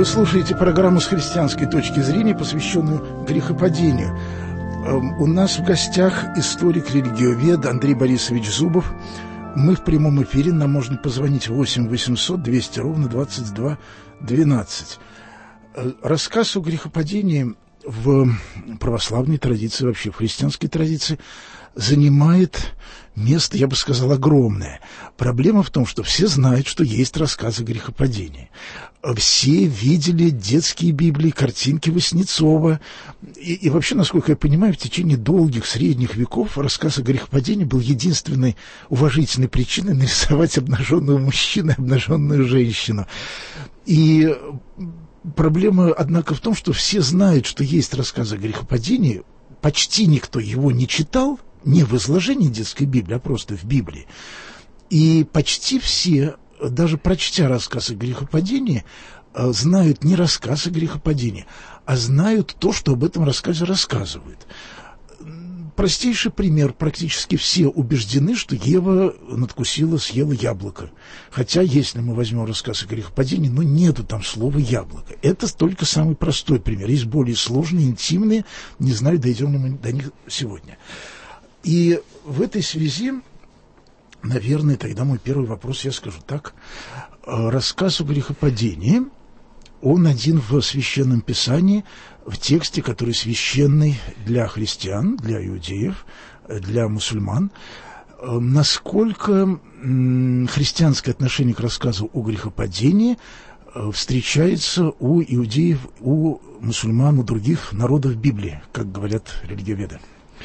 Вы слушаете программу «С христианской точки зрения», посвященную грехопадению. У нас в гостях историк-религиовед Андрей Борисович Зубов. Мы в прямом эфире, нам можно позвонить 8 800 200 ровно 22 12. Рассказ о грехопадении в православной традиции, вообще в христианской традиции, занимает место, я бы сказал, огромное. Проблема в том, что все знают, что есть рассказ о грехопадении. Все видели детские Библии, картинки Васнецова. И вообще, насколько я понимаю, в течение долгих средних веков рассказ о грехопадении был единственной уважительной причиной нарисовать обнаженного мужчину и обнаженную женщину. И проблема, однако, в том, что все знают, что есть рассказ о грехопадении, почти никто его не читал, не в изложении детской Библии, а просто в Библии. И почти все, даже прочтя рассказ о грехопадении, знают не рассказ о грехопадении, а знают то, что об этом рассказе рассказывают. Простейший пример. Практически все убеждены, что Ева надкусила, съела яблоко. Хотя, если мы возьмем рассказ о грехопадении, нету там слова «яблоко». Это только самый простой пример. Есть более сложные, интимные. Не знаю, дойдем ли мы до них сегодня. И в этой связи, наверное, тогда мой первый вопрос, я скажу так. Рассказ о грехопадении, он один в Священном Писании, в тексте, который священный для христиан, для иудеев, для мусульман. Насколько христианское отношение к рассказу о грехопадении встречается у иудеев, у мусульман, у других народов Библии, как говорят религиоведы?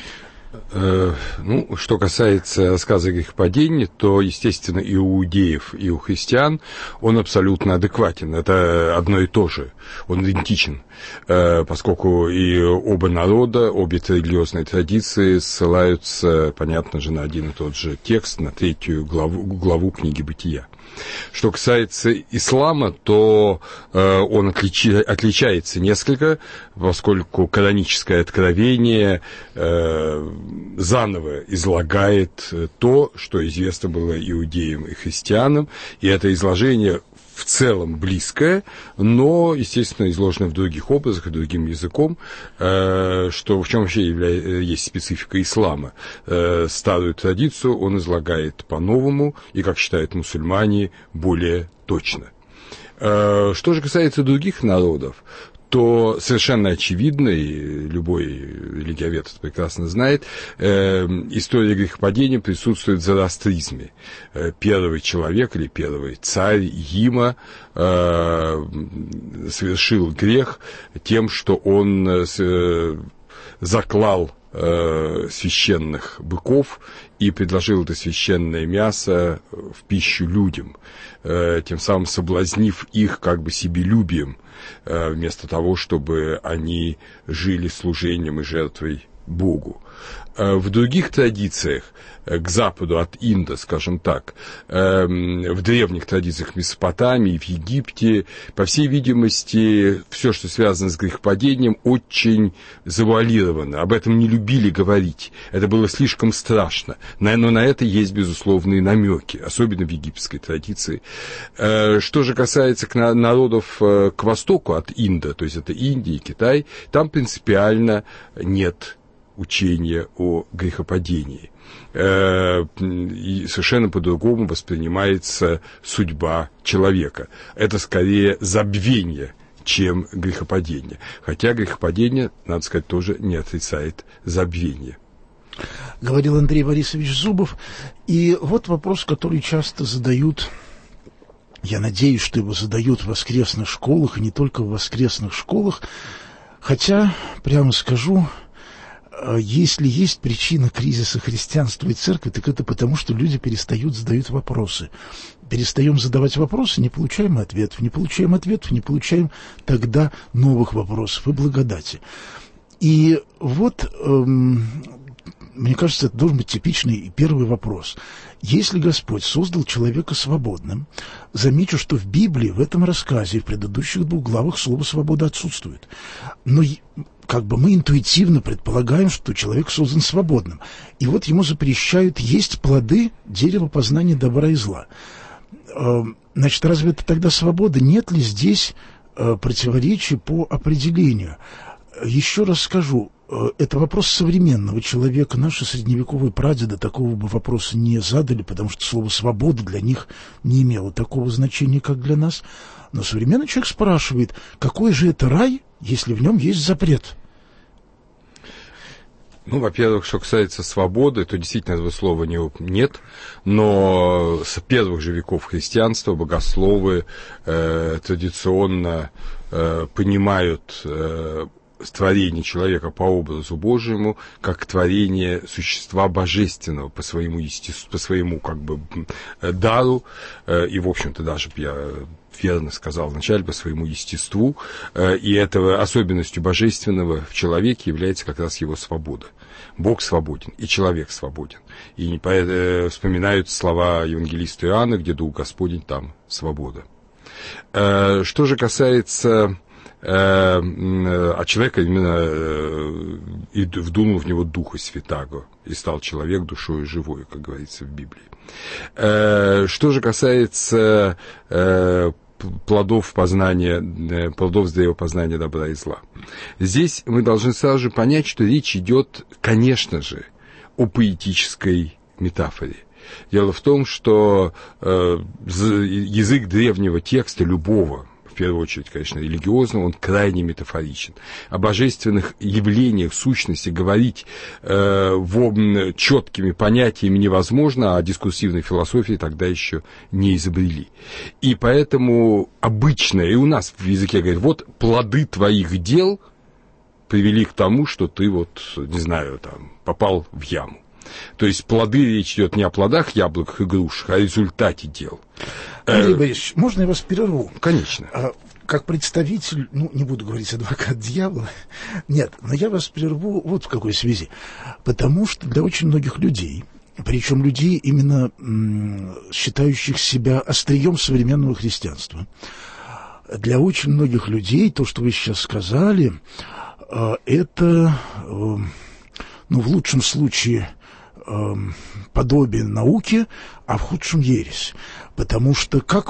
Что касается рассказа о грехопадении, то, естественно, и у иудеев, и у христиан он абсолютно адекватен. Это одно и то же. Он идентичен, поскольку и оба народа, обе религиозные традиции ссылаются, понятно же, на один и тот же текст, на 3 главу книги «Бытия». Что касается ислама, то он отличается несколько, поскольку каноническое откровение заново излагает то, что известно было иудеям и христианам, и это изложение в целом близкое, но, естественно, изложено в других образах и другим языком, что в чем вообще есть специфика ислама. Старую традицию он излагает по-новому и, как считают мусульмане, более точно. Что же касается других народов, то совершенно очевидно, и любой религиовед это прекрасно знает, история грехопадения присутствует в зороастризме. Первый человек или первый царь Има совершил грех тем, что он заклал священных быков и предложил это священное мясо в пищу людям, тем самым соблазнив их как бы себелюбием, вместо того, чтобы они жили служением и жертвой Богу. В других традициях, к западу от Инда, скажем так, в древних традициях Месопотамии, в Египте, по всей видимости, все, что связано с грехопадением, очень завуалировано. Об этом не любили говорить. Это было слишком страшно. Но на это есть безусловные намеки, особенно в египетской традиции. Что же касается народов к востоку от Инда, то есть это Индия, Китай, там принципиально нет учения о грехопадении. И совершенно по-другому воспринимается судьба человека. Это скорее забвение, чем грехопадение. Хотя грехопадение, надо сказать, тоже не отрицает забвение. Говорил Андрей Борисович Зубов. И вот вопрос, который часто задают, я надеюсь, что его задают в воскресных школах, и не только в воскресных школах. Хотя, прямо скажу, если есть причина кризиса христианства и церкви, так это потому, что люди перестают задать вопросы. Перестаем задавать вопросы, не получаем ответов, не получаем ответов, не получаем тогда новых вопросов и благодати. И вот, мне кажется, это должен быть типичный первый вопрос. Если Господь создал человека свободным, замечу, что в Библии, в этом рассказе, в предыдущих 2 главах слово «свобода» отсутствует. Но как бы мы интуитивно предполагаем, что человек создан свободным. И вот ему запрещают есть плоды дерева познания добра и зла. Значит, разве это тогда свобода? Нет ли здесь противоречие по определению. Еще раз скажу, это вопрос современного человека. Наши средневековые прадеды такого бы вопроса не задали, потому что слово «свобода» для них не имело такого значения, как для нас. Но современный человек спрашивает, какой же это рай, если в нем есть запрет? Ну, во-первых, что касается свободы, то действительно этого слова нет, но с первых же веков христианства богословы традиционно понимают творение человека по образу Божьему как творение существа божественного по своему естеству, по своему как бы дару, и, в общем-то, даже я верно сказал вначале, по своему естеству, и этого особенностью божественного в человеке является как раз его свобода. Бог свободен, и человек свободен. И вспоминают слова евангелиста Иоанна, где Дух Господень, там свобода. Что же касается человека, именно и вдунул в него Духа Святаго, и стал человек душою живой, как говорится в Библии. Что же касается плодов здравого познания добра и зла. Здесь мы должны сразу же понять, что речь идет, конечно же, о поэтической метафоре. Дело в том, что язык древнего текста, любого, в первую очередь, конечно, религиозного, он крайне метафоричен. О божественных явлениях, сущности говорить четкими понятиями невозможно, а дискурсивной философии тогда еще не изобрели. И поэтому обычно, и у нас в языке говорят, вот плоды твоих дел привели к тому, что ты попал в яму. То есть плоды, речь идет не о плодах, яблоках и грушах, а о результате дел. Андрей Борисович, можно я вас перерву? Конечно. Как представитель, не буду говорить адвокат дьявола, нет, но я вас прерву вот в какой связи. Потому что для очень многих людей, причем людей, именно считающих себя острием современного христианства, для очень многих людей то, что вы сейчас сказали, это, в лучшем случае, подобие науки, а в худшем ересь. Потому что как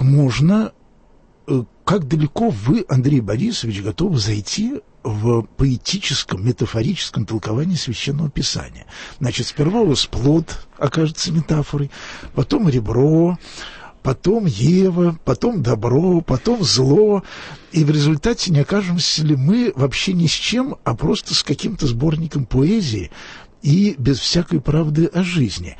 далеко вы, Андрей Борисович, готовы зайти в поэтическом, метафорическом толковании Священного Писания? Значит, сперва у вас плод окажется метафорой, потом ребро, потом Ева, потом добро, потом зло, и в результате не окажемся ли мы вообще ни с чем, а просто с каким-то сборником поэзии и без всякой правды о жизни.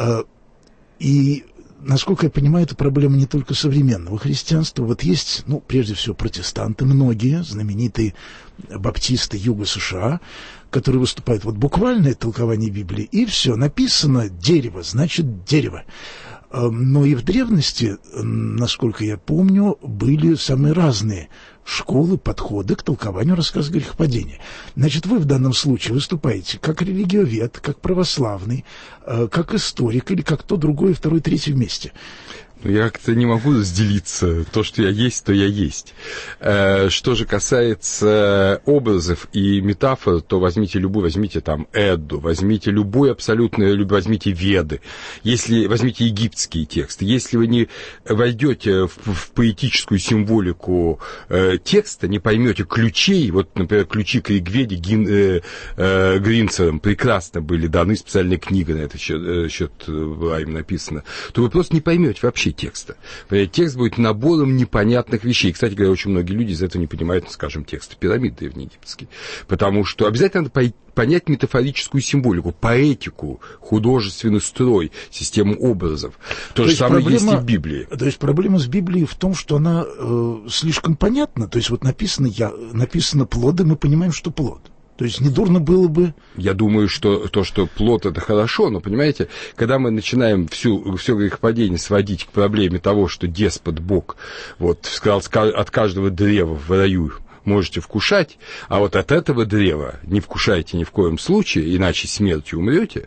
И, насколько я понимаю, это проблема не только современного христианства. Вот есть, прежде всего, протестанты, многие, знаменитые баптисты Юга США, которые выступают буквальное толкование Библии, и все, написано «дерево», значит «дерево». Но и в древности, насколько я помню, были самые разные школы, подходы к толкованию рассказа грехопадения. Значит, вы в данном случае выступаете как религиовед, как православный, как историк или как то, другое, второе, третье вместе. Я как-то не могу разделиться. То, что я есть, то я есть. Что же касается образов и метафор, то возьмите там Эдду, возьмите любой абсолютно, возьмите Веды, возьмите египетские тексты. Если вы не войдете в поэтическую символику текста, не поймете ключей, например, ключи к Ригведе Гринцером прекрасно были даны, специальная книга на этот счет была им написана, то вы просто не поймете вообще текста. Текст будет набором непонятных вещей. Кстати говоря, очень многие люди из этого не понимают, скажем, тексты пирамид древнеегипетские. Потому что обязательно надо понять метафорическую символику, поэтику, художественный строй, систему образов. То же самое есть и в Библии. То есть проблема с Библией в том, что она слишком понятна. То есть написано плод, и мы понимаем, что плод. То есть недурно было бы... Я думаю, что плод — это хорошо, но, понимаете, когда мы начинаем все грехопадение сводить к проблеме того, что деспот Бог сказал, от каждого древа в раю можете вкушать, а от этого древа не вкушайте ни в коем случае, иначе смертью умрете,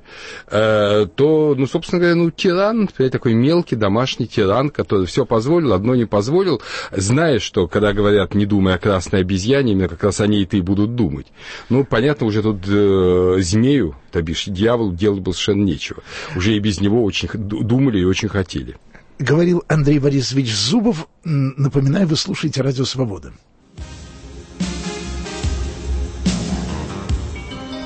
то, собственно говоря, тиран, такой мелкий домашний тиран, который все позволил, одно не позволил, зная, что, когда говорят «не думай о красной обезьяне», именно как раз о ней-то и будут думать. Понятно, уже тут змею, то бишь дьяволу, делать было совершенно нечего. Уже и без него очень думали и очень хотели. Говорил Андрей Борисович Зубов. Напоминаю, вы слушаете «Радио Свобода».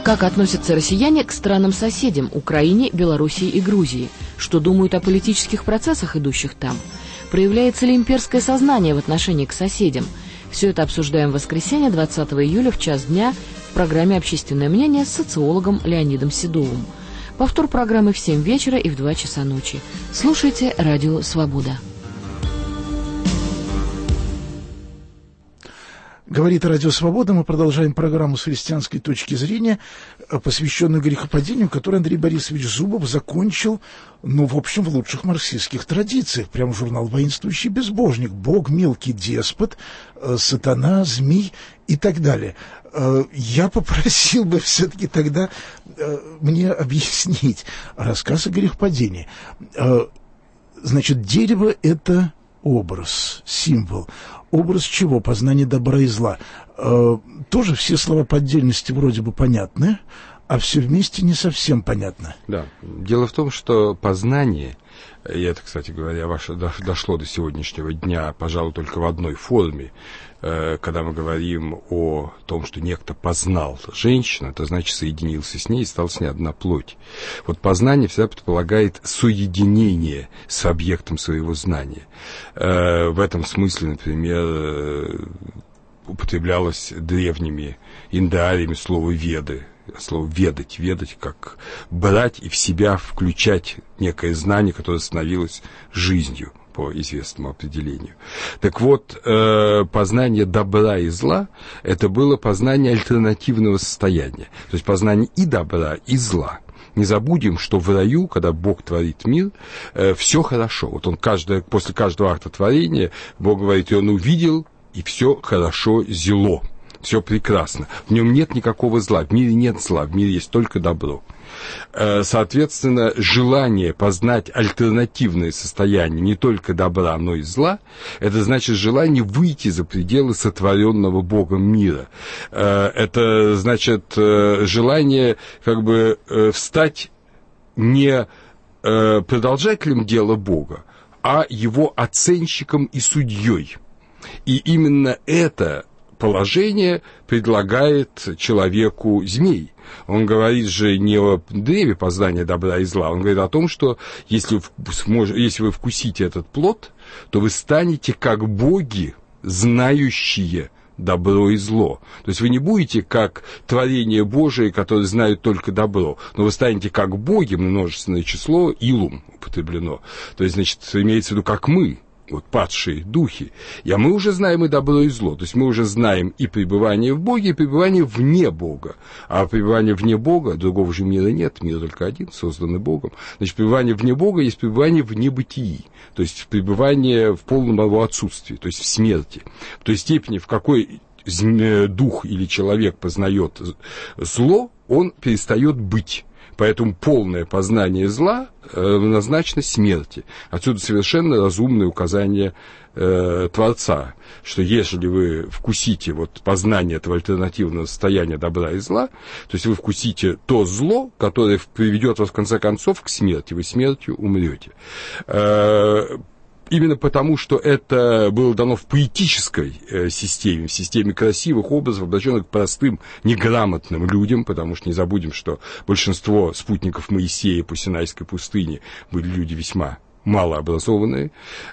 Как относятся россияне к странам-соседям – Украине, Белоруссии и Грузии? Что думают о политических процессах, идущих там? Проявляется ли имперское сознание в отношении к соседям? Все это обсуждаем в воскресенье, 20 июля, в час дня, в программе «Общественное мнение» с социологом Леонидом Седовым. Повтор программы в 7 вечера и в 2 часа ночи. Слушайте «Радио Свобода». Говорит Радио Свобода. Мы продолжаем программу с христианской точки зрения, посвященную грехопадению, которую Андрей Борисович Зубов закончил, в общем, в лучших марксистских традициях. Прям журнал «Воинствующий безбожник». Бог, мелкий деспот, сатана, змей и так далее. Я попросил бы все-таки тогда мне объяснить рассказ о грехопадении. Значит, дерево — это образ, символ. Образ чего? Познание добра и зла. Тоже все слова по отдельности вроде бы понятны, а все вместе не совсем понятно. Да. Дело в том, что познание, и это, кстати говоря, ваше дошло до сегодняшнего дня, пожалуй, только в одной форме. Когда мы говорим о том, что некто познал женщину, это значит соединился с ней и стал с ней одна плоть. Вот познание всегда предполагает соединение с объектом своего знания. В этом смысле, например, употреблялось древними индоариями слово «веды». Слово «ведать», «ведать» как брать и в себя включать некое знание, которое становилось жизнью по известному определению. Так вот, познание добра и зла – это было познание альтернативного состояния. То есть познание и добра, и зла. Не забудем, что в раю, когда Бог творит мир, все хорошо. Вот он после каждого акта творения Бог говорит, и он увидел, и все хорошо, зело. Все прекрасно. В нем нет никакого зла. В мире нет зла. В мире есть только добро. Соответственно, желание познать альтернативное состояние не только добра, но и зла, это значит желание выйти за пределы сотворенного Богом мира. Это значит желание встать не продолжателем дела Бога, а его оценщиком и судьей. И именно это положение предлагает человеку змей. Он говорит же не о древе познания добра и зла, он говорит о том, что если вы вкусите этот плод, то вы станете как боги, знающие добро и зло. То есть вы не будете как творение Божие, которые знают только добро, но вы станете как боги, множественное число, илум употреблено. То есть, значит, имеется в виду, как мы, вот падшие духи. А мы уже знаем и добро, и зло. То есть мы уже знаем и пребывание в Боге, и пребывание вне Бога. А пребывание вне Бога, другого же мира нет, мир только один, созданный Богом. Значит, пребывание вне Бога есть пребывание в небытии. То есть пребывание в полном его отсутствии, то есть в смерти. В той степени, в какой дух или человек познает зло, он перестает быть. Поэтому полное познание зла равнозначно смерти. Отсюда совершенно разумное указание Творца, что если вы вкусите познание этого альтернативного состояния добра и зла, то есть вы вкусите то зло, которое приведет вас в конце концов к смерти, вы смертью умрете. Именно потому, что это было дано в поэтической системе, в системе красивых образов, обращенных к простым, неграмотным людям, потому что не забудем, что большинство спутников Моисея по Синайской пустыне были люди весьма малообразованные.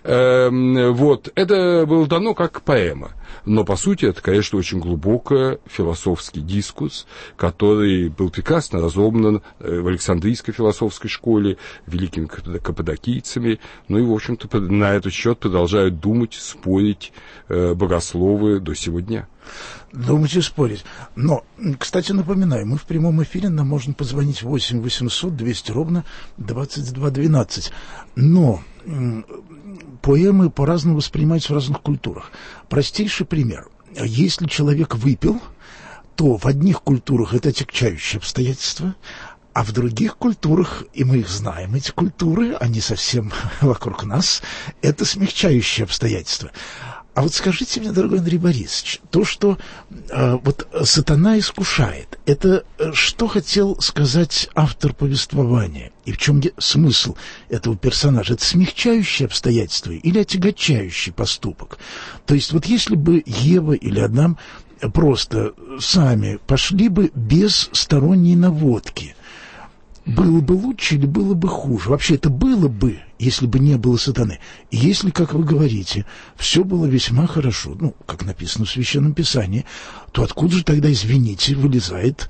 Это было дано как поэма. Но, по сути, это, конечно, очень глубокий философский дискурс, который был прекрасно разобран в Александрийской философской школе, великими каппадокийцами. Ну и, в общем-то, на этот счет продолжают думать, спорить богословы до сего дня. Думать и спорить. Но, кстати, напоминаю, мы в прямом эфире, нам можно позвонить 8 800 200 ровно 2212. Но поэмы по-разному воспринимаются в разных культурах. Простейший пример. Если человек выпил, то в одних культурах это отягчающее обстоятельство, а в других культурах, и мы их знаем, эти культуры, они совсем вокруг нас, это смягчающее обстоятельство. А вот скажите мне, дорогой Андрей Борисович, то, что сатана искушает, это что хотел сказать автор повествования? И в чем смысл этого персонажа? Это смягчающее обстоятельство или отягчающий поступок? То есть если бы Ева или Адам просто сами пошли бы без сторонней наводки. Было бы лучше или было бы хуже? Вообще это было бы, если бы не было сатаны. И если, как вы говорите, все было весьма хорошо, ну, как написано в Священном Писании, то откуда же тогда, извините, вылезает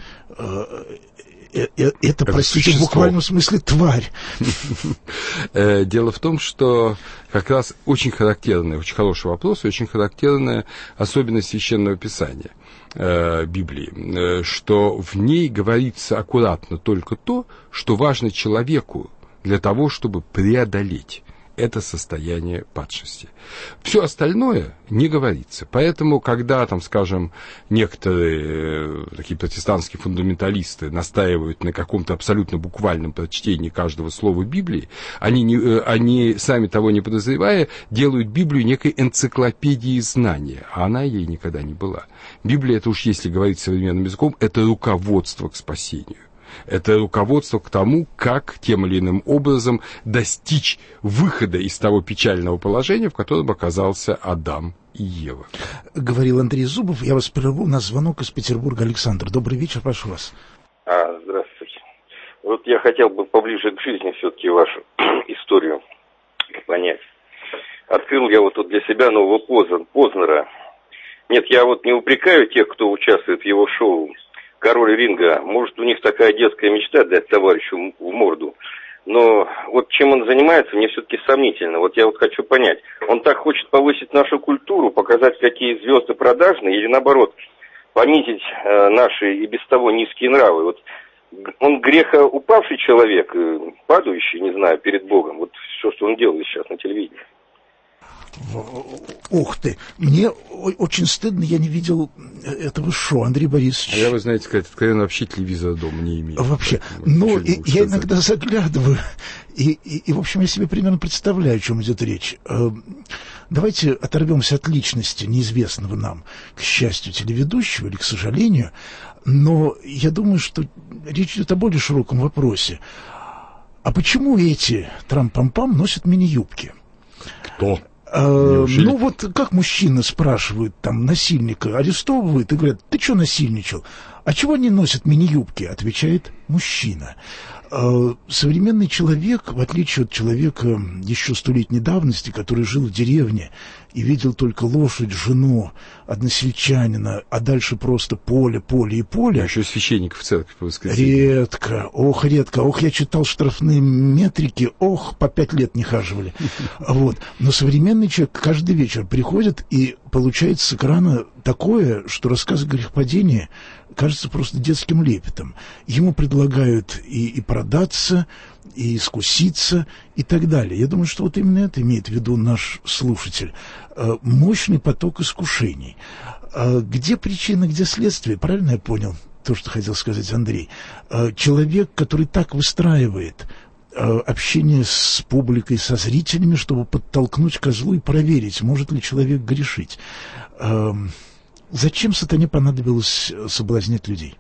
это, простите, существо. В буквальном смысле тварь? Дело в том, что как раз очень характерный, очень хороший вопрос, и очень характерная особенность Священного Писания. Библии, что в ней говорится аккуратно только то, что важно человеку для того, чтобы преодолеть это состояние падшести. Все остальное не говорится. Поэтому, когда, там, скажем, некоторые такие протестантские фундаменталисты настаивают на каком-то абсолютно буквальном прочтении каждого слова Библии, они сами того не подозревая, делают Библию некой энциклопедией знания, а она ей никогда не была. Библия, это уж если говорить современным языком, это руководство к спасению. Это руководство к тому, как тем или иным образом достичь выхода из того печального положения, в котором оказался Адам и Ева. Говорил Андрей Зубов. Я вас прерву. У нас звонок из Петербурга. Александр, добрый вечер, прошу вас. Здравствуйте. Вот я хотел бы поближе к жизни все-таки вашу историю понять. Открыл я вот тут для себя нового Познера. Нет, я вот не упрекаю тех, кто участвует в его шоу «Король ринга». Может, у них такая детская мечта дать товарищу в морду. Но вот чем он занимается, мне все-таки сомнительно. Вот я вот хочу понять, он так хочет повысить нашу культуру, показать, какие звезды продажные, или наоборот, понизить наши и без того низкие нравы. Вот он грехоупавший человек, падающий, не знаю, перед Богом. Вот все, что он делает сейчас на телевидении. Ух ты, мне очень стыдно, я не видел этого шоу, Андрей Борисович. Я, вы знаете, сказать, откровенно, вообще телевизора дома не имею. Вообще, но я иногда заглядываю, и, в общем, я себе примерно представляю, о чем идет речь. Давайте оторвемся от личности неизвестного нам, к счастью, телеведущего или к сожалению, но я думаю, что речь идет о более широком вопросе. А почему эти трам-пам-пам носят мини-юбки? Кто? Ну вот как мужчины спрашивают, там, насильника арестовывают и говорят: ты что насильничал? А чего они носят мини-юбки? Отвечает мужчина. Современный человек, в отличие от человека еще столетней давности, который жил в деревне и видел только лошадь, жену, односельчанина, а дальше просто поле и поле. А еще священников в церкви по воскресеньям. Редко. Ох, я читал штрафные метрики, по 5 лет не хаживали. Вот. Но современный человек каждый вечер приходит и получает с экрана такое, что рассказ о грехопадении кажется просто детским лепетом. Ему предлагают и продаться, и искуситься, и так далее. Я думаю, что вот именно это имеет в виду наш слушатель. Мощный поток искушений. Где причина, где следствие? Правильно я понял то, что хотел сказать Андрей? Человек, который так выстраивает общение с публикой, со зрителями, чтобы подтолкнуть козлу и проверить, может ли человек грешить. Зачем сатане понадобилось соблазнять людей?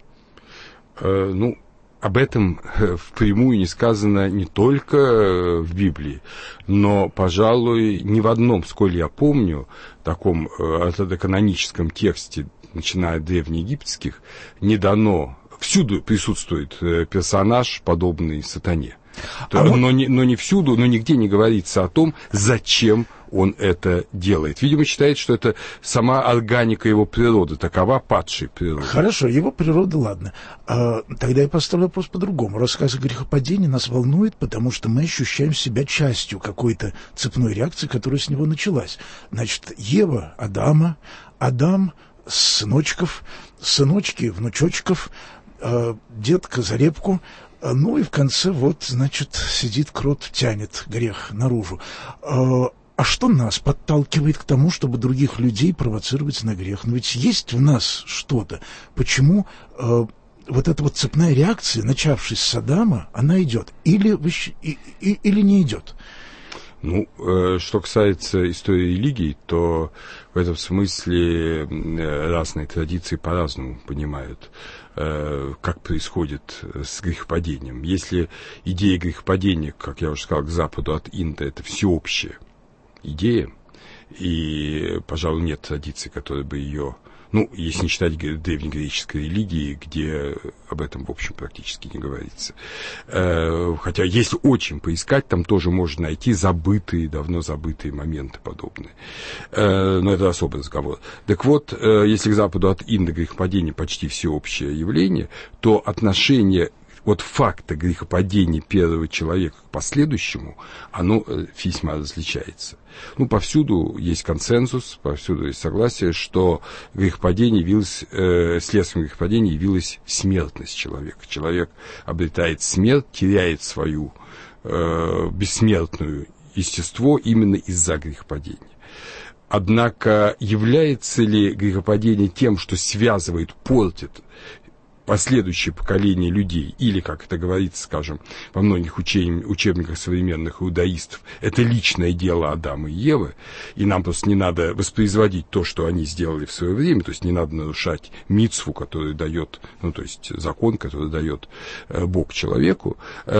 Об этом впрямую не сказано не только в Библии, но, пожалуй, ни в одном, сколь я помню, таком ортодоканоническом тексте, начиная от древнеегипетских, не дано. Всюду присутствует персонаж, подобный сатане. Но не всюду, но нигде не говорится о том, зачем он это делает. Видимо, считает, что это сама органика его природы, такова падшей природы. Хорошо, его природа, ладно. Тогда я поставлю вопрос по-другому. Рассказ о грехопадении нас волнует, потому что мы ощущаем себя частью какой-то цепной реакции, которая с него началась. Значит, Ева, Адам, сыночков, сыночки, внучочков, дед Козарепку. Ну и в конце сидит крот, тянет грех наружу. А что нас подталкивает к тому, чтобы других людей провоцировать на грех? Но ведь есть в нас что-то. Почему вот эта вот цепная реакция, начавшись с Адама, она идет? Или не идет? Что касается истории религий, то в этом смысле разные традиции по-разному понимают, как происходит с грехопадением. Если идея грехопадения, как я уже сказал, к западу от Инда, это всеобщая идея, и, пожалуй, нет традиции, которая бы ее, Ну, если не считать древнегреческой религии, где об этом, в общем, практически не говорится. Хотя, если очень поискать, там тоже можно найти давно забытые моменты подобные. Но это особый разговор. Так вот, если к западу от Инда грехопадение почти всеобщее явление, то отношение от факта грехопадения первого человека к последующему, оно весьма различается. Ну, повсюду есть консенсус, повсюду есть согласие, что грехопадение явилось, следствием грехопадения явилась смертность человека. Человек обретает смерть, теряет свою бессмертную естество именно из-за грехопадения. Однако является ли грехопадение тем, что связывает, портит последующее поколение людей, или, как это говорится, скажем, во многих учебниках современных иудаистов, это личное дело Адама и Евы, и нам просто не надо воспроизводить то, что они сделали в свое время, то есть не надо нарушать мицву, которую дает, ну, то есть закон, который дает Бог человеку.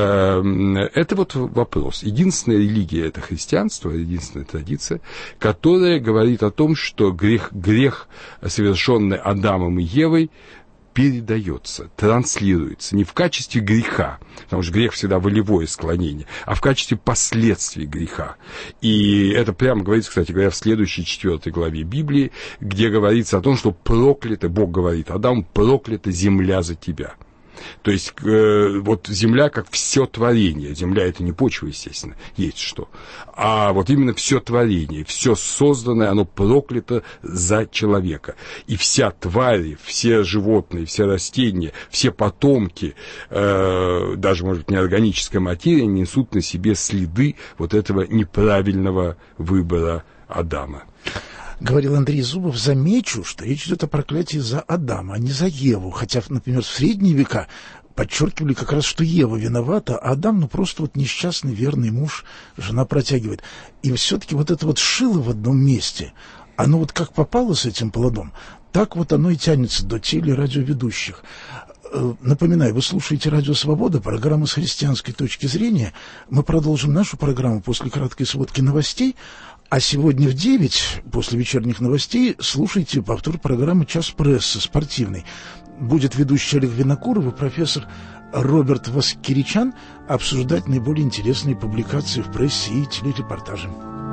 Это вот вопрос. Единственная религия — это христианство, единственная традиция, которая говорит о том, что грех, совершенный Адамом и Евой, передается, транслируется не в качестве греха, потому что грех всегда волевое склонение, а в качестве последствий греха. И это прямо говорится, кстати говоря, в следующей 4 главе Библии, где говорится о том, что проклята, Бог говорит Адаму, проклята земля за тебя. То есть, вот земля как все творение. Земля — это не почва, естественно, есть что. А вот именно все творение, все созданное, оно проклято за человека. И вся тварь, все животные, все растения, все потомки, даже, может быть, неорганическая материя, несут на себе следы вот этого неправильного выбора Адама. Говорил Андрей Зубов. Замечу, что речь идет о проклятии за Адама, а не за Еву. Хотя, например, в средние века подчеркивали как раз, что Ева виновата, а Адам, ну, просто вот несчастный верный муж, жена протягивает. И все-таки вот это вот шило в одном месте, оно вот как попало с этим плодом, так вот оно и тянется до телерадиоведущих. Напоминаю, вы слушаете «Радио Свобода», программа «С христианской точки зрения». Мы продолжим нашу программу после краткой сводки новостей. А сегодня в 9, после вечерних новостей, слушайте повтор программы «Час прессы» спортивной. Будет ведущий Олег Винокуров и профессор Роберт Воскиричан обсуждать наиболее интересные публикации в прессе и телерепортажи.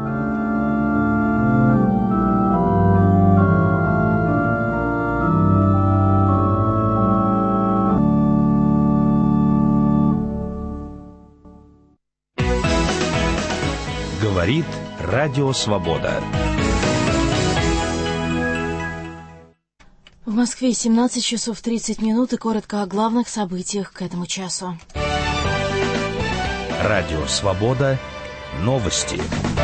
Говорит Радио Свобода. В Москве 17 часов 30 минут и коротко о главных событиях к этому часу. Радио Свобода. Новости.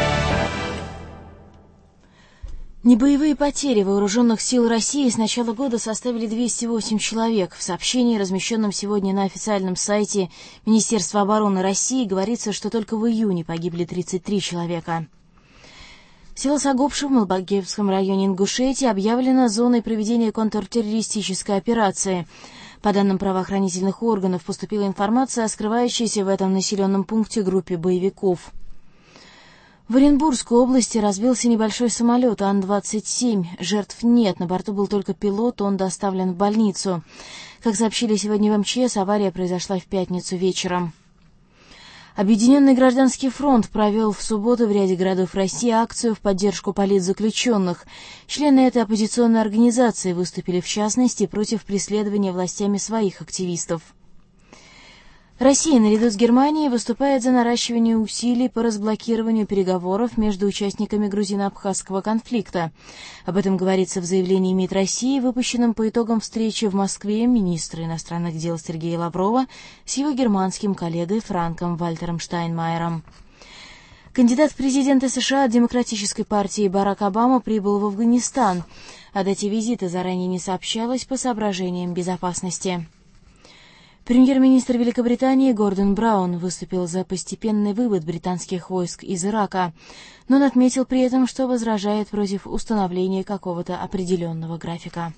Небоевые потери вооруженных сил России с начала года составили 208 человек. В сообщении, размещенном сегодня на официальном сайте Министерства обороны России, говорится, что только в июне погибли 33 человека. Село Сагопши в Малбагевском районе Ингушетии объявлено зоной проведения контртеррористической операции. По данным правоохранительных органов, поступила информация о скрывающейся в этом населенном пункте группе боевиков. В Оренбургской области разбился небольшой самолет Ан-27. Жертв нет, на борту был только пилот, он доставлен в больницу. Как сообщили сегодня в МЧС, авария произошла в пятницу вечером. Объединенный гражданский фронт провел в субботу в ряде городов России акцию в поддержку политзаключенных. Члены этой оппозиционной организации выступили в частности против преследования властями своих активистов. Россия наряду с Германией выступает за наращивание усилий по разблокированию переговоров между участниками грузино-абхазского конфликта. Об этом говорится в заявлении МИД России, выпущенном по итогам встречи в Москве министра иностранных дел Сергея Лаврова с его германским коллегой Франком Вальтером Штайнмайером. Кандидат в президенты США от Демократической партии Барак Обама прибыл в Афганистан. О дате визита заранее не сообщалось по соображениям безопасности. Премьер-министр Великобритании Гордон Браун выступил за постепенный вывод британских войск из Ирака, но он отметил при этом, что возражает против установления какого-то определенного графика.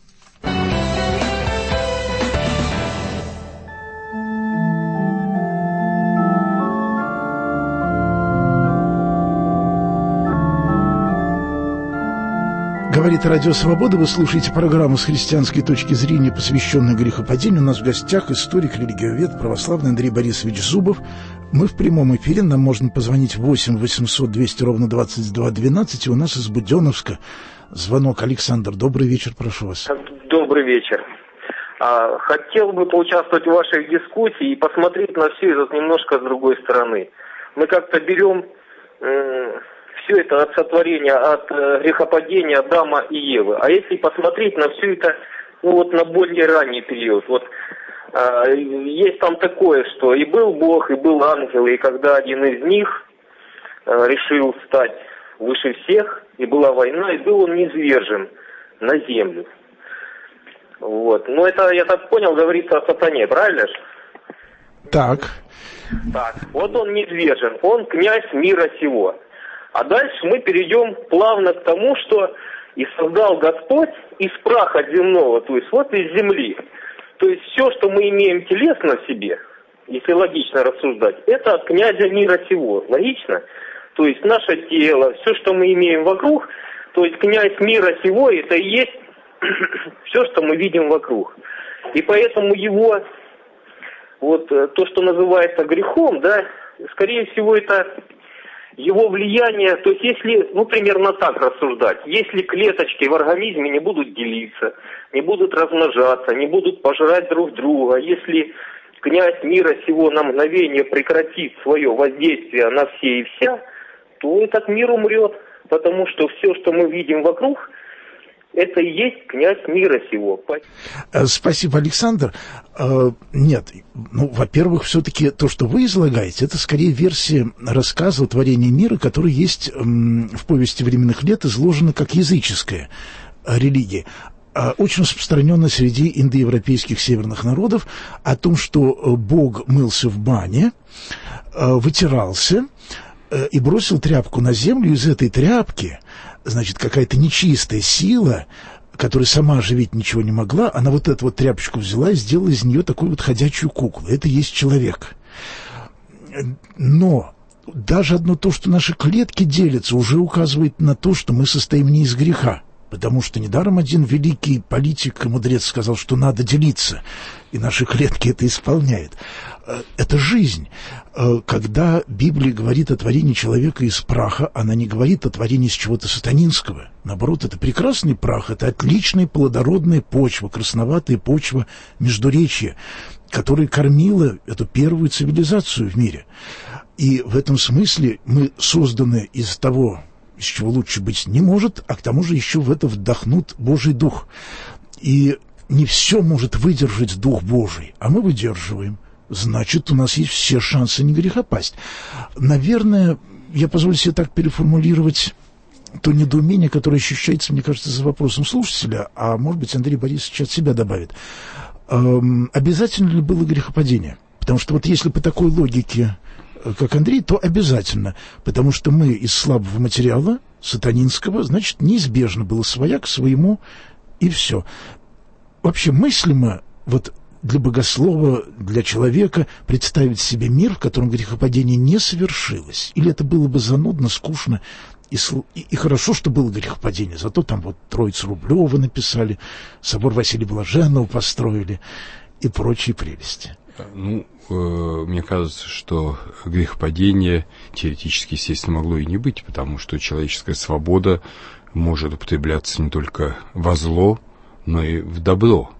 Говорит Радио Свобода. Вы слушаете программу с христианской точки зрения, посвященную грехопадению. У нас в гостях историк, религиовед, православный Андрей Борисович Зубов. Мы в прямом эфире. Нам можно позвонить 8 800 200 ровно 22 12. И у нас из Буденновска звонок. Александр, добрый вечер, прошу вас. Добрый вечер. Хотел бы поучаствовать в вашей дискуссии и посмотреть на все это немножко с другой стороны. Мы как-то берем все это от сотворения, от грехопадения Адама и Евы. А если посмотреть на все это, на более ранний период, есть там такое, что и был Бог, и был ангел, и когда один из них решил стать выше всех, и была война, и был он низвержен на землю. Но это, я так понял, говорится о сатане, правильно же? Так. Он низвержен, он князь мира сего. А дальше мы перейдем плавно к тому, что и создал Господь из праха земного, то есть из земли. То есть все, что мы имеем телесно в себе, если логично рассуждать, это от князя мира сего. Логично? То есть наше тело, все, что мы имеем вокруг, то есть князь мира сего, это и есть все, что мы видим вокруг. И поэтому его, то, что называется грехом, скорее всего, это его влияние, то есть если, примерно так рассуждать, если клеточки в организме не будут делиться, не будут размножаться, не будут пожирать друг друга, если князь мира сего на мгновение прекратит свое воздействие на все и вся, то этот мир умрет, потому что все, что мы видим вокруг, это и есть князь мира сего. Спасибо, Александр. Нет, во-первых, все-таки то, что вы излагаете, это скорее версия рассказа о творении мира, который есть в повести временных лет, изложена как языческая религия. Очень распространенно среди индоевропейских северных народов о том, что Бог мылся в бане, вытирался и бросил тряпку на землю, из этой тряпки, какая-то нечистая сила, которая сама оживить ничего не могла, она эту тряпочку взяла и сделала из нее такую ходячую куклу. Это и есть человек. Но даже одно то, что наши клетки делятся, уже указывает на то, что мы состоим не из греха. Потому что недаром один великий политик и мудрец сказал, что надо делиться, и наши клетки это исполняют. Это жизнь. Когда Библия говорит о творении человека из праха, она не говорит о творении из чего-то сатанинского. Наоборот, это прекрасный прах, это отличная плодородная почва, красноватая почва междуречья, которая кормила эту первую цивилизацию в мире. И в этом смысле мы созданы из того, из чего лучше быть не может, а к тому же еще в это вдохнут Божий Дух. И не все может выдержать Дух Божий, а мы выдерживаем. Значит, у нас есть все шансы не грехопасть. Наверное, я позволю себе так переформулировать то недоумение, которое ощущается, мне кажется, за вопросом слушателя, а может быть, Андрей Борисович от себя добавит. Обязательно ли было грехопадение? Потому что если по такой логике, как Андрей, то обязательно, потому что мы из слабого материала, сатанинского, значит, неизбежно было свояк своему, и все. Вообще мыслимо для богослова, для человека представить себе мир, в котором грехопадение не совершилось? Или это было бы занудно, скучно, и хорошо, что было грехопадение, зато там Троицу Рублева написали, собор Василия Блаженного построили и прочие прелести. Мне кажется, что грехопадение теоретически, естественно, могло и не быть, потому что человеческая свобода может употребляться не только во зло, но и в добро.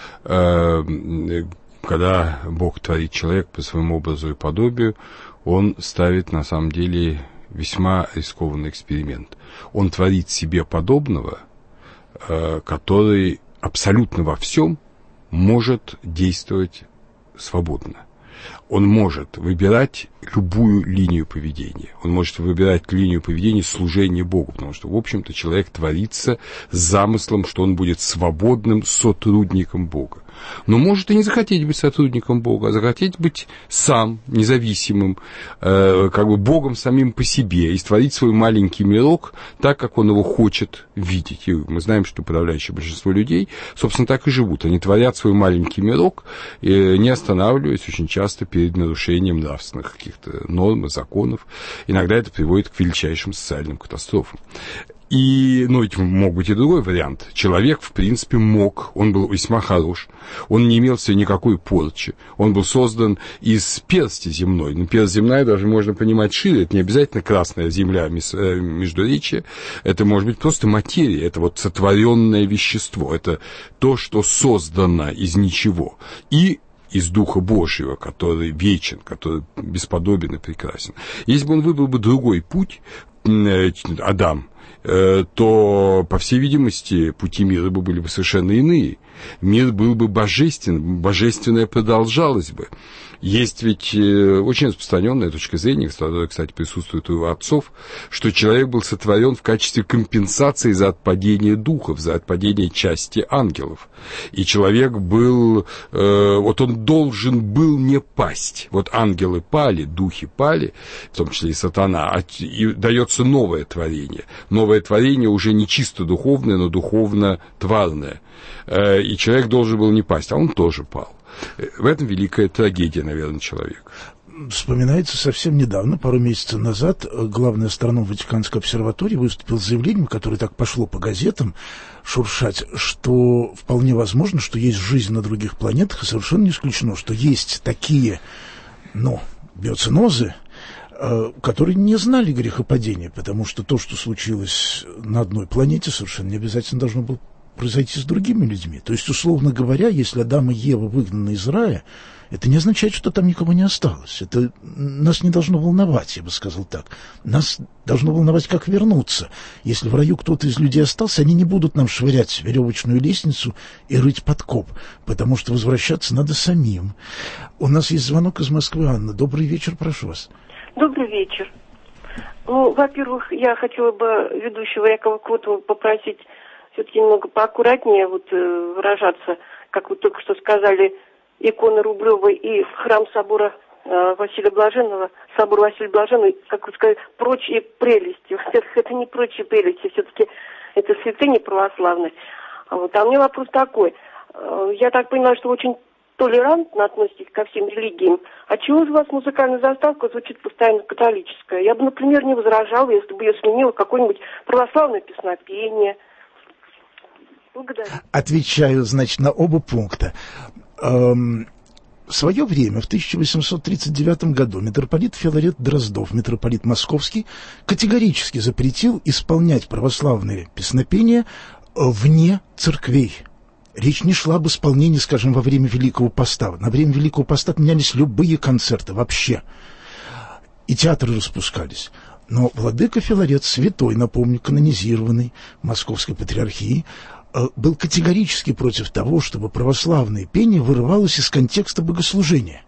Когда Бог творит человека по своему образу и подобию, Он ставит, на самом деле, весьма рискованный эксперимент. Он творит себе подобного, который абсолютно во всем может действовать свободно. Он может выбирать любую линию поведения. Он может выбирать линию поведения служения Богу, потому что, в общем-то, человек творится с замыслом, что он будет свободным сотрудником Бога. Но может и не захотеть быть сотрудником Бога, а захотеть быть сам независимым, Богом самим по себе, и створить свой маленький мирок так, как он его хочет видеть. И мы знаем, что подавляющее большинство людей, собственно, так и живут. Они творят свой маленький мирок, не останавливаясь очень часто перед нарушением нравственных каких-то норм и законов. Иногда это приводит к величайшим социальным катастрофам. И, ведь мог быть и другой вариант. Человек, в принципе, он был весьма хорош, он не имел в себе никакой порчи, он был создан из персти земной. Персть земная даже можно понимать шире, это не обязательно красная земля междуречия, это может быть просто материя, это вот сотворенное вещество, это то, что создано из ничего. И из Духа Божьего, который вечен, который бесподобен и прекрасен. Если бы он выбрал бы другой путь, Адам, то, по всей видимости, пути мира были бы совершенно иные. Мир был бы божественным, божественное продолжалось бы. Есть ведь очень распространенная точка зрения, которая, кстати, присутствует у отцов, что человек был сотворен в качестве компенсации за отпадение духов, за отпадение части ангелов. И человек был, он должен был не пасть. Вот ангелы пали, духи пали, в том числе и сатана, и дается новое творение. Новое творение уже не чисто духовное, но духовно-тварное. И человек должен был не пасть, а он тоже пал. В этом великая трагедия, наверное, человека. Вспоминается совсем недавно, пару месяцев назад, главный астроном Ватиканской обсерватории выступил с заявлением, которое так пошло по газетам шуршать, что вполне возможно, что есть жизнь на других планетах, и совершенно не исключено, что есть такие, биоценозы, которые не знали грехопадения, потому что то, что случилось на одной планете, совершенно не обязательно должно было произойти с другими людьми. То есть, условно говоря, если Адам и Ева выгнаны из рая, это не означает, что там никого не осталось. Это нас не должно волновать, я бы сказал так. Нас должно волновать, как вернуться. Если в раю кто-то из людей остался, они не будут нам швырять веревочную лестницу и рыть подкоп, потому что возвращаться надо самим. У нас есть звонок из Москвы. Анна, добрый вечер, прошу вас. Добрый вечер. Во-первых, я хотела бы ведущего Якова Котова попросить все-таки немного поаккуратнее выражаться, как вы только что сказали, икона Рублевой и храм собора Василия Блаженного, собор Василия Блаженного, как вы сказали, прочие прелести. Это не прочие прелести, все-таки это святыни православные. А мне вопрос такой. Я так понимаю, что вы очень толерантно относитесь ко всем религиям. А чего же у вас музыкальная заставка звучит постоянно католическая? Я бы, например, не возражала, если бы ее сменило какое-нибудь православное песнопение. Благодарю. Отвечаю, на оба пункта. В свое время, в 1839 году, митрополит Филарет Дроздов, митрополит Московский, категорически запретил исполнять православные песнопения вне церквей. Речь не шла об исполнении, скажем, во время Великого Поста. На время Великого Поста отменялись любые концерты вообще. И театры распускались. Но владыка Филарет, святой, напомню, канонизированный Московской патриархии, был категорически против того, чтобы православное пение вырывалось из контекста богослужения.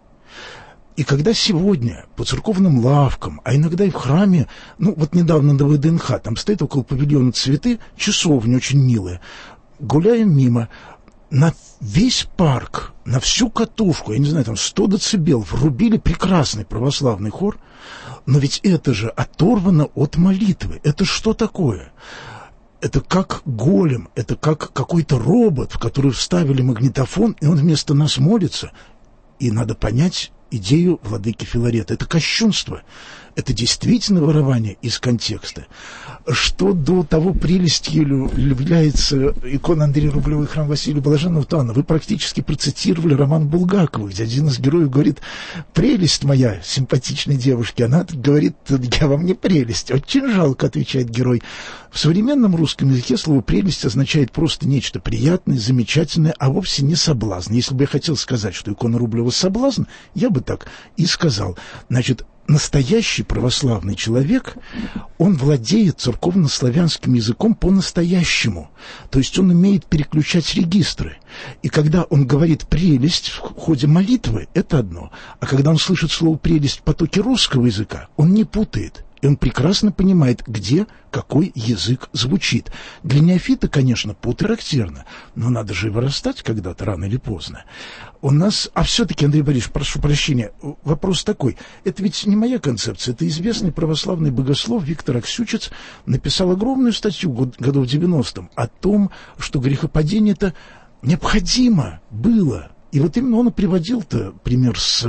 И когда сегодня по церковным лавкам, а иногда и в храме, недавно на ВДНХ, там стоит около павильона цветы, часовня очень милая, гуляем мимо, на весь парк, на всю катушку, 100 децибел, врубили прекрасный православный хор, но ведь это же оторвано от молитвы. Это что такое? Это как голем, это как какой-то робот, в который вставили магнитофон, и он вместо нас молится. И надо понять идею владыки Филарета. Это кощунство. Это действительно вырывание из контекста. Что до того прелестью является икона Андрея Рублева и храм Василия Блаженного, то, Анна, вы практически процитировали роман Булгакова, где один из героев говорит: «Прелесть моя, симпатичной девушки». Она говорит: «Я вам не прелесть». «Очень жалко», отвечает герой. В современном русском языке слово «прелесть» означает просто нечто приятное, замечательное, а вовсе не соблазн. Если бы я хотел сказать, что икона Рублева соблазн, я бы так и сказал. Значит, настоящий православный человек, он владеет церковно-славянским языком по-настоящему. То есть он умеет переключать регистры. И когда он говорит «прелесть» в ходе молитвы, это одно. А когда он слышит слово «прелесть» в потоке русского языка, он не путает. И он прекрасно понимает, где какой язык звучит. Для неофита, конечно, пут характерно, но надо же и вырастать когда-то, рано или поздно. У нас... А все-таки, Андрей Борисович, прошу прощения, вопрос такой. Это ведь не моя концепция. Это известный православный богослов Виктор Аксючец написал огромную статью годов 90-м о том, что грехопадение-то необходимо было. И вот именно он и приводил-то пример с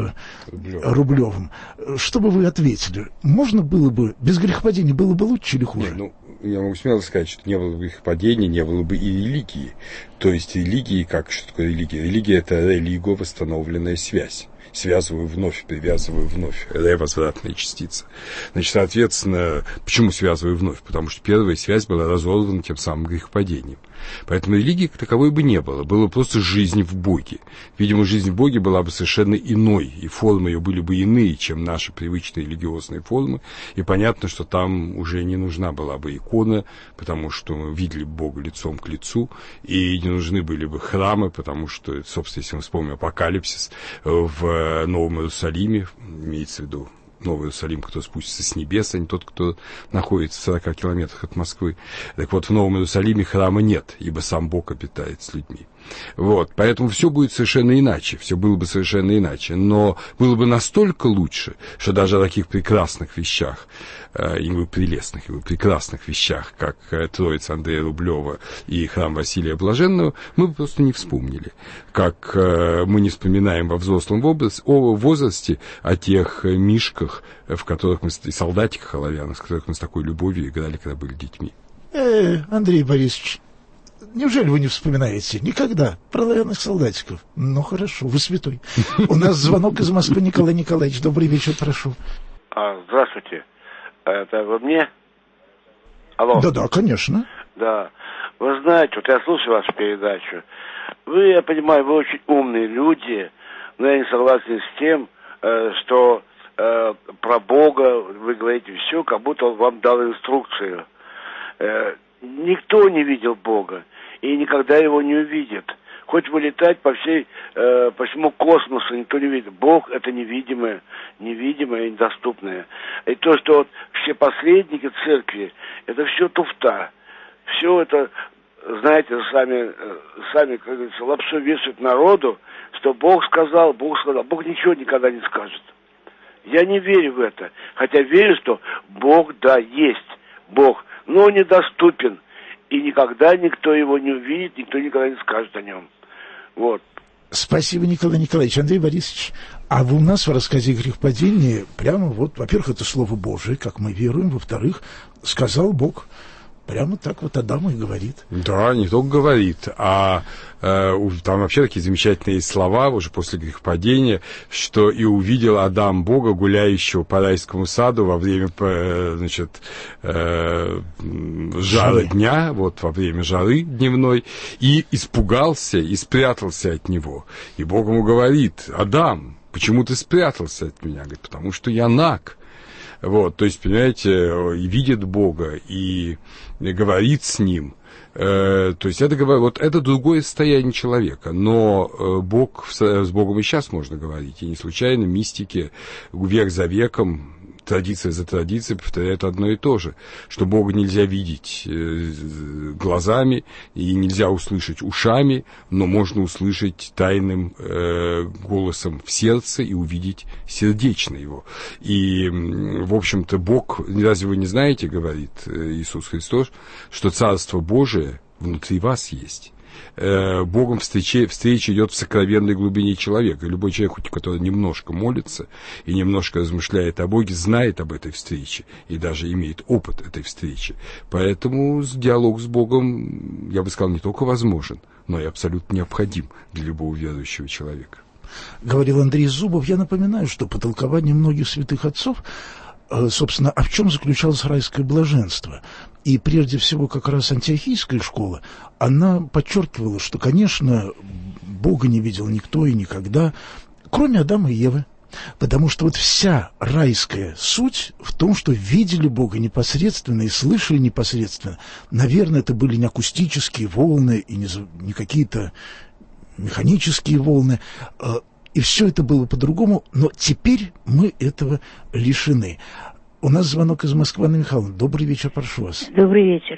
Рублевым. Что бы вы ответили? Можно было бы, без грехопадения было бы лучше или хуже? я могу смело сказать, что не было бы грехопадения, не было бы и религии. То есть религии, что такое религия? Религия – это религо, восстановленная связь. Связываю вновь, привязываю вновь. Возвратная частица. Значит, соответственно, почему связываю вновь? Потому что первая связь была разорвана тем самым грехопадением. Поэтому религии как таковой бы не было. Была просто жизнь в Боге. Видимо, жизнь в Боге была бы совершенно иной, и формы ее были бы иные, чем наши привычные религиозные формы. И понятно, что там уже не нужна была бы икона, потому что мы видели Бога лицом к лицу, и не нужны были бы храмы, потому что, собственно, если мы вспомним Апокалипсис, в Новом Иерусалиме, имеется в виду Новый Иерусалим, кто спустится с небес, а не тот, кто находится в 40 километрах от Москвы. Так вот, в Новом Иерусалиме храма нет, ибо сам Бог обитает с людьми. Вот, поэтому все будет совершенно иначе, все было бы совершенно иначе, но было бы настолько лучше, что даже о таких прекрасных вещах, и прелестных, и прекрасных вещах, как Троица Андрея Рублева и храм Василия Блаженного, мы бы просто не вспомнили. Как мы не вспоминаем во взрослом возрасте о тех мишках, в которых мы, и солдатиках оловянных, с которых мы с такой любовью играли, когда были детьми. Андрей Борисович, неужели вы не вспоминаете никогда про оловянных солдатиков? Ну, хорошо, вы святой. У нас звонок из Москвы. Николай Николаевич, добрый вечер, прошу. Здравствуйте. Это вы мне? Алло. Да, конечно. Да. Вы знаете, вот я слушаю вашу передачу. Вы, я понимаю, вы очень умные люди, но я не согласен с тем, что про Бога вы говорите все, как будто он вам дал инструкцию. Никто не видел Бога и никогда его не увидит. Хоть вылетать по всему космосу, никто не видит. Бог — это невидимое и недоступное. И то, что вот все посредники церкви, это все туфта. Все это, знаете, сами, как говорится, лапшу вешают народу, что Бог сказал. Бог ничего никогда не скажет. Я не верю в это. Хотя верю, что Бог, да, есть Бог, но недоступен. И никогда никто его не увидит, никто никогда не скажет о нем. Вот. Спасибо, Николай Николаевич. Андрей Борисович, а у нас в рассказе «Грехопадение» прямо вот, во-первых, это Слово Божие, как мы веруем, во-вторых, сказал Бог. Прямо так вот Адам и говорит. Да, не только говорит, а там вообще такие замечательные слова уже после грехопадения, что и увидел Адам Бога, гуляющего по райскому саду во время, жары дня, вот во время жары дневной, и испугался и спрятался от него. И Бог ему говорит: Адам, почему ты спрятался от меня? Говорит, потому что я наг. Вот, то есть, понимаете, и видит Бога, и говорит с ним. То есть, это другое состояние человека. Но с Богом и сейчас можно говорить. И не случайно мистики век за веком, традиция за традицией повторяют одно и то же, что Бога нельзя видеть глазами и нельзя услышать ушами, но можно услышать тайным голосом в сердце и увидеть сердечно его. И, в общем-то, Бог, разве вы не знаете, говорит Иисус Христос, что Царство Божие внутри вас есть. Богом встреча идет в сокровенной глубине человека. И любой человек, который немножко молится и немножко размышляет о Боге, знает об этой встрече и даже имеет опыт этой встречи. Поэтому диалог с Богом, я бы сказал, не только возможен, но и абсолютно необходим для любого верующего человека. Говорил Андрей Зубов. Я напоминаю, что по толкованию многих святых отцов, собственно, в чем заключалось райское блаженство? И прежде всего как раз антиохийская школа, она подчеркивала, что, конечно, Бога не видел никто и никогда, кроме Адама и Евы. Потому что вот вся райская суть в том, что видели Бога непосредственно и слышали непосредственно. Наверное, это были не акустические волны и не какие-то механические волны. И все это было по-другому, но теперь мы этого лишены. У нас звонок из Москвы. Анна Михайловна, добрый вечер, прошу вас. Добрый вечер.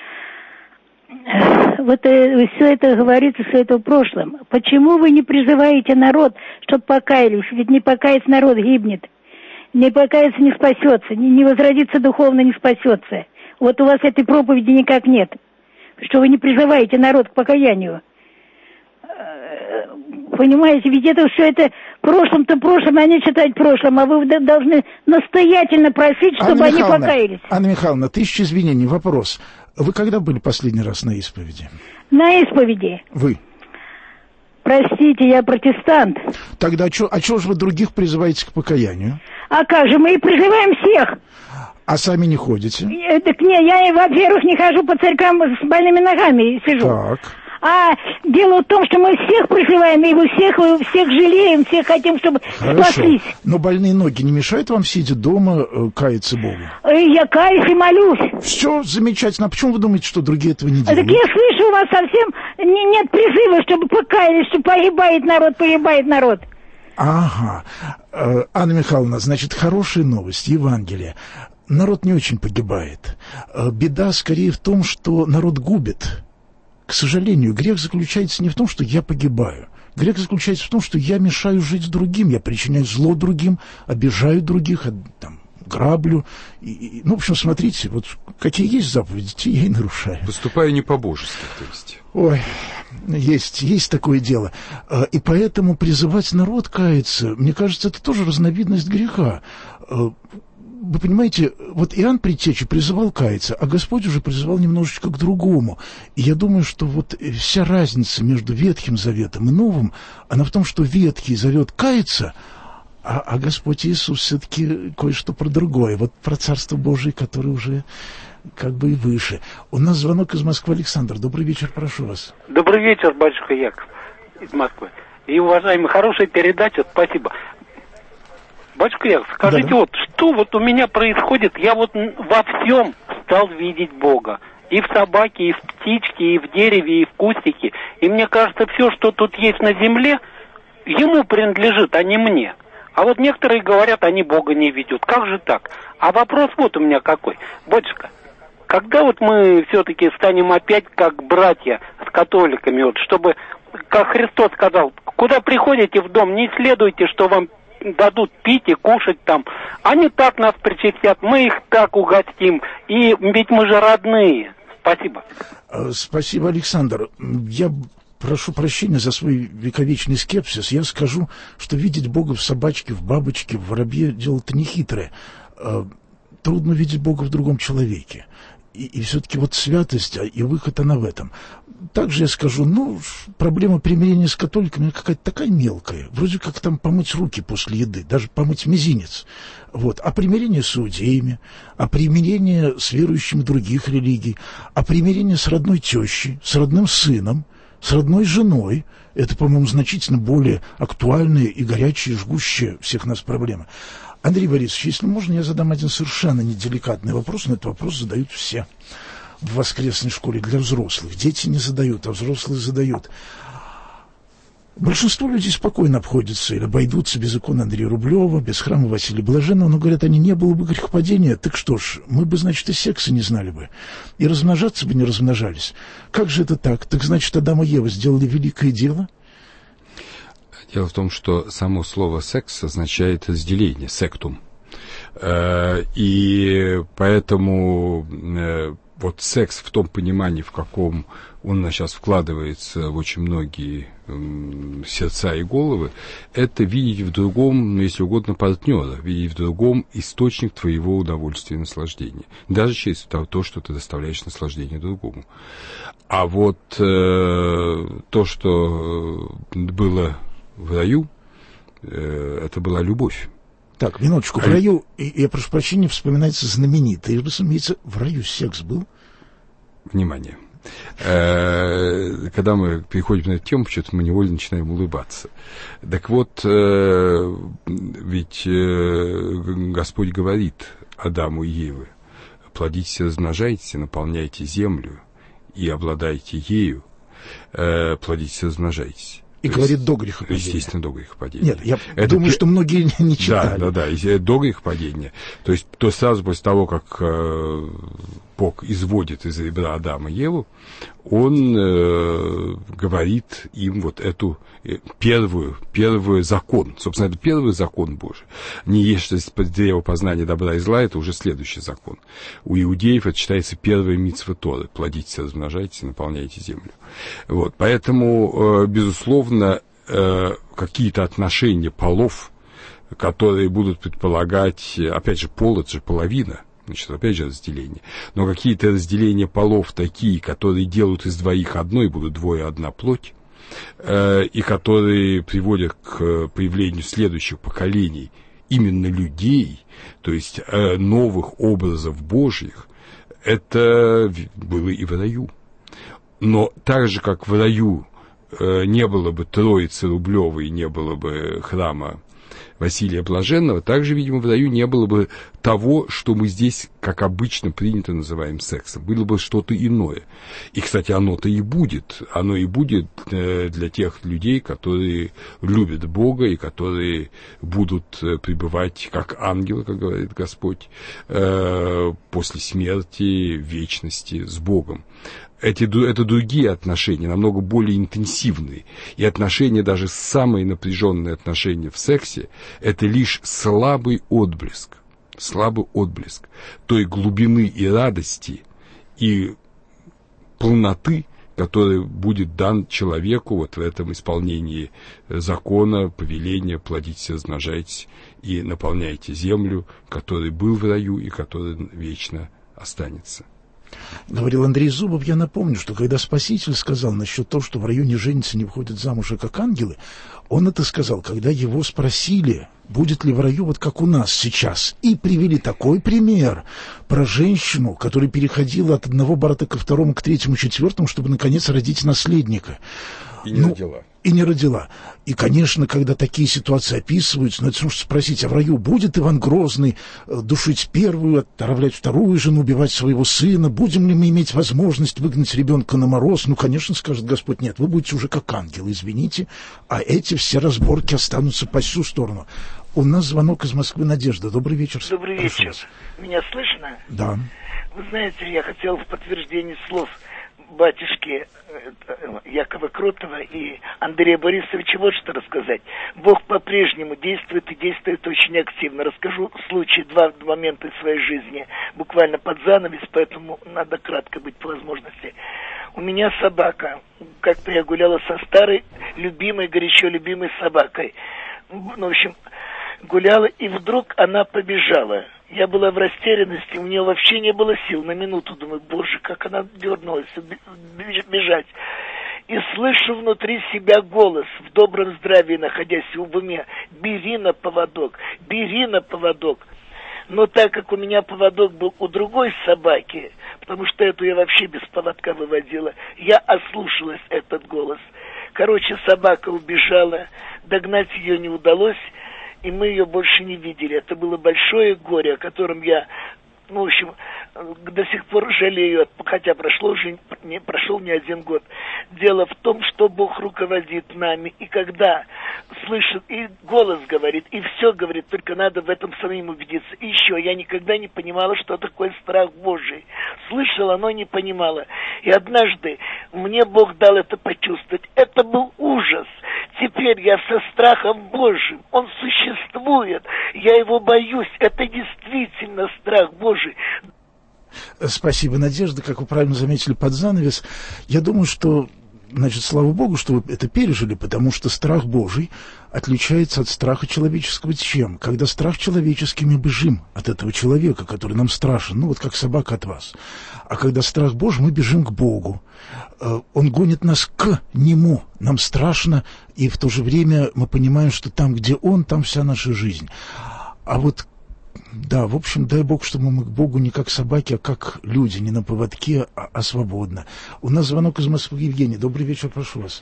Вот все это говорится, все это в прошлом. Почему вы не призываете народ, чтобы покаялись? Ведь не покаясь, народ гибнет. Не покаяться, не спасется. Не возродится духовно, не спасется. Вот у вас этой проповеди никак нет. Что вы не призываете народ к покаянию. Понимаете, ведь это все это прошлом-то прошлым, они читают в прошлом, а вы должны настоятельно просить, чтобы они покаялись. Анна Михайловна, 1000 извинений, вопрос. Вы когда были последний раз на исповеди? На исповеди. Вы? Простите, я протестант. Тогда а чего же вы других призываете к покаянию? А как же, мы и призываем всех. А сами не ходите? Так не, я, во-первых, не хожу по церквам с больными ногами сижу. Так. А дело в том, что мы всех призываем, и мы всех жалеем, всех хотим, чтобы спаслись. Но больные ноги не мешают вам, сидя дома, каяться Богу? Я каюсь и молюсь. Все замечательно. А почему вы думаете, что другие этого не делают? Так я слышу, у вас совсем нет призыва, чтобы покаялись, что погибает народ. Ага. Анна Михайловна, значит, хорошая новость, Евангелие. Народ не очень погибает. Беда скорее в том, что народ губит. К сожалению, грех заключается не в том, что я погибаю. Грех заключается в том, что я мешаю жить другим, я причиняю зло другим, обижаю других, граблю. Ну, в общем, смотрите, вот какие есть заповеди, те я и нарушаю. Поступаю не по-божески, то есть. Ой, есть такое дело. И поэтому призывать народ каяться, мне кажется, это тоже разновидность греха. Вы понимаете, вот Иоанн Предтеча призывал каяться, а Господь уже призывал немножечко к другому. И я думаю, что вот вся разница между Ветхим Заветом и Новым, она в том, что Ветхий зовет каяться, а Господь Иисус все-таки кое-что про другое. Вот про Царство Божие, которое уже как бы и выше. У нас звонок из Москвы. Александр, добрый вечер, прошу вас. Добрый вечер, батюшка Яков из Москвы. И, уважаемый, хорошая передача, спасибо. Батюшка Яков, скажите, да. Вот что вот у меня происходит, я вот во всем стал видеть Бога. И в собаке, и в птичке, и в дереве, и в кустике. И мне кажется, все, что тут есть на земле, ему принадлежит, а не мне. А вот некоторые говорят, они Бога не видят. Как же так? А вопрос вот у меня какой. Батюшка, когда вот мы все-таки станем опять как братья с католиками, вот, чтобы, как Христос сказал, куда приходите в дом, не исследуйте, что вам дадут пить и кушать там. Они так нас причастят, мы их так угостим. И ведь мы же родные. Спасибо. Спасибо, Александр. Я прошу прощения за свой вековечный скепсис. Я скажу, что видеть Бога в собачке, в бабочке, в воробье дело-то нехитрое. Трудно видеть Бога в другом человеке. И все-таки вот святость, и выход она в этом. Также я скажу, проблема примирения с католиками какая-то такая мелкая. Вроде как там помыть руки после еды, даже помыть мизинец. Вот. А примирение с иудеями, а примирение с верующими других религий, а примирение с родной тещей, с родным сыном, с родной женой, это, по-моему, значительно более актуальная и горячая, жгущая всех нас проблема. Андрей Борисович, если можно, я задам один совершенно неделикатный вопрос, но этот вопрос задают все в воскресной школе для взрослых. Дети не задают, а взрослые задают. Большинство людей спокойно обходятся или обойдутся без иконы Андрея Рублева, без храма Василия Блаженного, но говорят, они не было бы грехопадения, так что ж, мы бы, значит, и секса не знали бы, и размножаться бы не размножались. Как же это так? Так значит, Адам и Ева сделали великое дело? Дело в том, что само слово «секс» означает разделение, сектум. И поэтому вот секс в том понимании, в каком он сейчас вкладывается в очень многие сердца и головы, это видеть в другом, если угодно, партнера, видеть в другом источник твоего удовольствия и наслаждения. Даже через то, что ты доставляешь наслаждение другому. А вот то, что было в раю, это была любовь. Так, минуточку, в раю, я прошу прощения, вспоминается знаменитый, разумеется, в раю секс был? Внимание. Когда мы переходим на эту тему, почему-то мы невольно начинаем улыбаться. Так вот, ведь Господь говорит Адаму и Еве: плодитесь, размножайтесь, наполняйте землю и обладайте ею, плодитесь, размножайтесь. И то говорит до грехопадения. Естественно, до грехопадения. Нет, я думаю, что многие не читали. Да, до грехопадения. То есть, то сразу после того, как Бог изводит из ребра Адама и Еву, Он говорит им вот эту первый закон. Собственно, это первый закон Божий. Не ешьте из древа познания добра и зла, это уже следующий закон. У иудеев это считается первая мицва Торы. Плодитесь, размножайтесь, наполняйте землю. Вот. Поэтому, безусловно, какие-то отношения полов, которые будут предполагать, опять же, пол — это же половина, значит, опять же разделение, но какие-то разделения полов такие, которые делают из двоих одно и будут двое одна плоть, и которые приводят к появлению следующих поколений именно людей, то есть новых образов Божьих, это было и в раю. Но так же, как в раю не было бы Троицы Рублевой, не было бы храма Василия Блаженного, также, видимо, в раю не было бы того, что мы здесь, как обычно принято, называем сексом. Было бы что-то иное. И, кстати, оно-то и будет. Оно и будет для тех людей, которые любят Бога и которые будут пребывать как ангелы, как говорит Господь, после смерти, вечности с Богом. Это другие отношения, намного более интенсивные. И отношения, даже самые напряженные отношения в сексе, это лишь слабый отблеск той глубины и радости, и полноты, который будет дан человеку вот в этом исполнении закона, повеления: плодитесь, размножайтесь и наполняйте землю, который был в раю и который вечно останется. Говорил Андрей Зубов. Я напомню, что когда Спаситель сказал насчет того, что в раю не женятся, не выходят замуж, а как ангелы, он это сказал, когда его спросили, будет ли в раю вот как у нас сейчас. И привели такой пример про женщину, которая переходила от одного брата ко второму, к третьему, четвертому, чтобы, наконец, родить наследника. И не родила. И не родила. И, конечно, когда такие ситуации описываются, это нужно спросить, а в раю будет Иван Грозный душить первую, отравлять вторую жену, убивать своего сына? Будем ли мы иметь возможность выгнать ребенка на мороз? Конечно, скажет Господь, нет, вы будете уже как ангелы, извините, а эти все разборки останутся по всю сторону. У нас звонок из Москвы. Надежда. Добрый вечер. Добрый вечер. Меня слышно? Да. Вы знаете, я хотел в подтверждение слов батюшки Якова Кротова и Андрея Борисовича вот что рассказать. Бог по-прежнему действует и действует очень активно. Расскажу случай, два момента из своей жизни, буквально под занавес, поэтому надо кратко быть по возможности. У меня собака. Как-то я гуляла со старой, любимой, горячо любимой собакой. В общем, гуляла, и вдруг она побежала. Я была в растерянности, у нее вообще не было сил. На минуту думаю, боже, как она дернулась бежать. И слышу внутри себя голос, в добром здравии находясь в уме: бери на поводок, бери на поводок. Но так как у меня поводок был у другой собаки, потому что эту я вообще без поводка выводила, я ослушалась этот голос. Короче, собака убежала, догнать ее не удалось, и мы ее больше не видели. Это было большое горе, о котором я, в общем, до сих пор жалею, хотя прошел не один год. Дело в том, что Бог руководит нами, и когда слышит, и голос говорит, и все говорит, только надо в этом самим убедиться. И еще, я никогда не понимала, что такое страх Божий. Слышала, но не понимала. И однажды мне Бог дал это почувствовать. Это был ужас. Теперь я со страхом Божьим. Он существует. Я его боюсь. Это действительно страх Божий. Спасибо, Надежда. Как вы правильно заметили, под занавес. Я думаю, что, значит, слава Богу, что вы это пережили, потому что страх Божий отличается от страха человеческого чем? Когда страх человеческий, мы бежим от этого человека, который нам страшен, вот как собака от вас. А когда страх Божий, мы бежим к Богу. Он гонит нас к Нему. Нам страшно, и в то же время мы понимаем, что там, где Он, там вся наша жизнь. А вот да, в общем, дай Бог, чтобы мы к Богу не как собаки, а как люди, не на поводке, а свободно. У нас звонок из Москвы. Евгений, добрый вечер, прошу вас.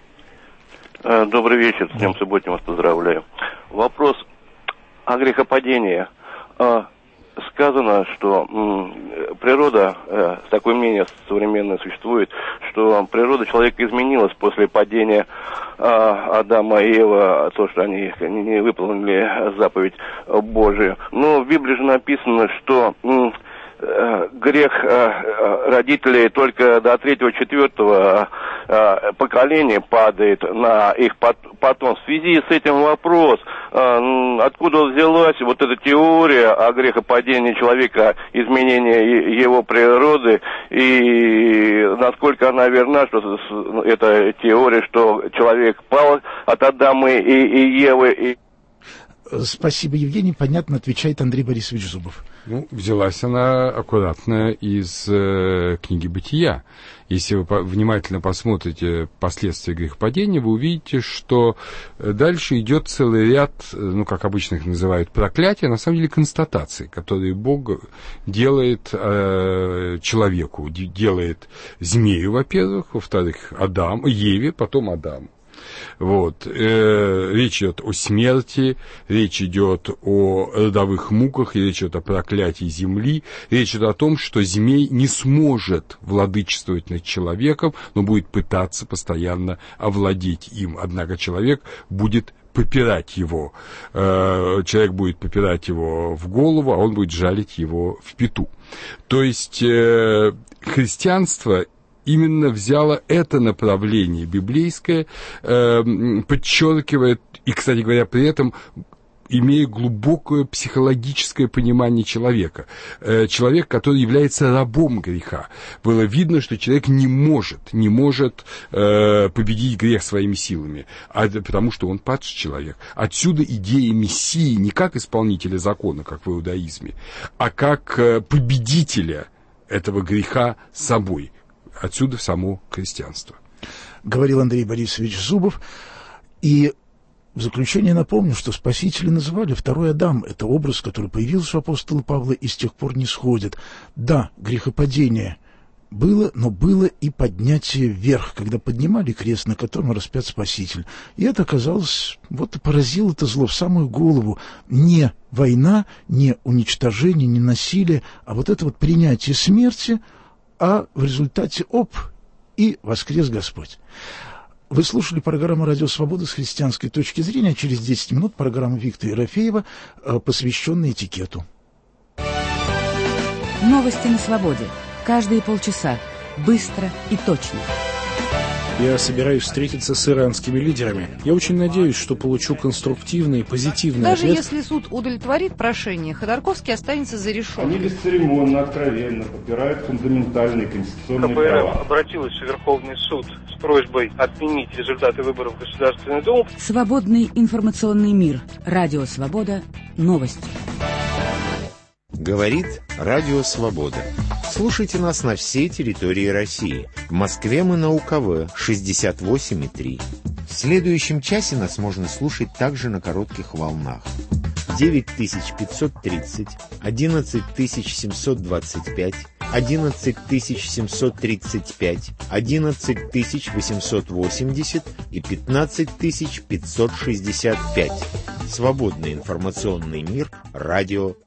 Добрый вечер, с Днем Субботним вас поздравляю. Вопрос о грехопадении. Сказано, что природа, такое мнение современное существует, что природа человека изменилась после падения Адама и Евы, то, что они не выполнили заповедь Божию. Но в Библии же написано, что грех родителей только до 3-4 поколение падает на их потом. В связи с этим вопрос, откуда взялась вот эта теория о грехопадении человека, изменении его природы, и насколько она верна, что эта теория, что человек пал от Адама и Евы. Спасибо, Евгений. Понятно, отвечает Андрей Борисович Зубов. Взялась она аккуратно из книги «Бытия». Если вы внимательно посмотрите последствия грехопадения, вы увидите, что дальше идет целый ряд, как обычно их называют, проклятия, на самом деле констатаций, которые Бог делает человеку, делает змею, во-первых, во-вторых, Еве, потом Адаму. Речь идет о смерти, речь идет о родовых муках, речь идет о проклятии земли, речь идет о том, что змей не сможет владычествовать над человеком, но будет пытаться постоянно овладеть им. Однако человек будет попирать его. Человек будет попирать его в голову, а он будет жалить его в пяту. То есть христианство именно взяло это направление библейское, подчеркивает, и, кстати говоря, при этом имея глубокое психологическое понимание человека. Человек, который является рабом греха. Было видно, что человек не может победить грех своими силами, потому что он падший человек. Отсюда идея Мессии не как исполнителя закона, как в иудаизме, а как победителя этого греха собой. Отсюда само христианство. Говорил Андрей Борисович Зубов. И в заключение напомню, что Спасителя называли второй Адам. Это образ, который появился у апостола Павла и с тех пор не сходит. Да, грехопадение было, но было и поднятие вверх, когда поднимали крест, на котором распят Спаситель. И это оказалось, и поразило это зло в самую голову. Не война, не уничтожение, не насилие, а это принятие смерти, а в результате и воскрес Господь. Вы слушали программу «Радио Свобода» с христианской точки зрения. Через 10 минут программа Виктора Ерофеева, посвященная этикету. Новости на свободе. Каждые полчаса. Быстро и точно. Я собираюсь встретиться с иранскими лидерами. Я очень надеюсь, что получу конструктивный, позитивный ответ. Даже если суд удовлетворит прошение, Ходорковский останется за решеткой. Они бесцеремонно, откровенно попирают фундаментальные конституционные права. КПРФ обратилась в Верховный суд с просьбой отменить результаты выборов в Государственную Думу. Свободный информационный мир. Радио Свобода. Новости. Говорит Радио Свобода. Слушайте нас на всей территории России. В Москве мы на УКВ 68,3. В следующем часе нас можно слушать также на коротких волнах. 9530, 11725, 11735, 11880 и 15565. Свободный информационный мир. Радио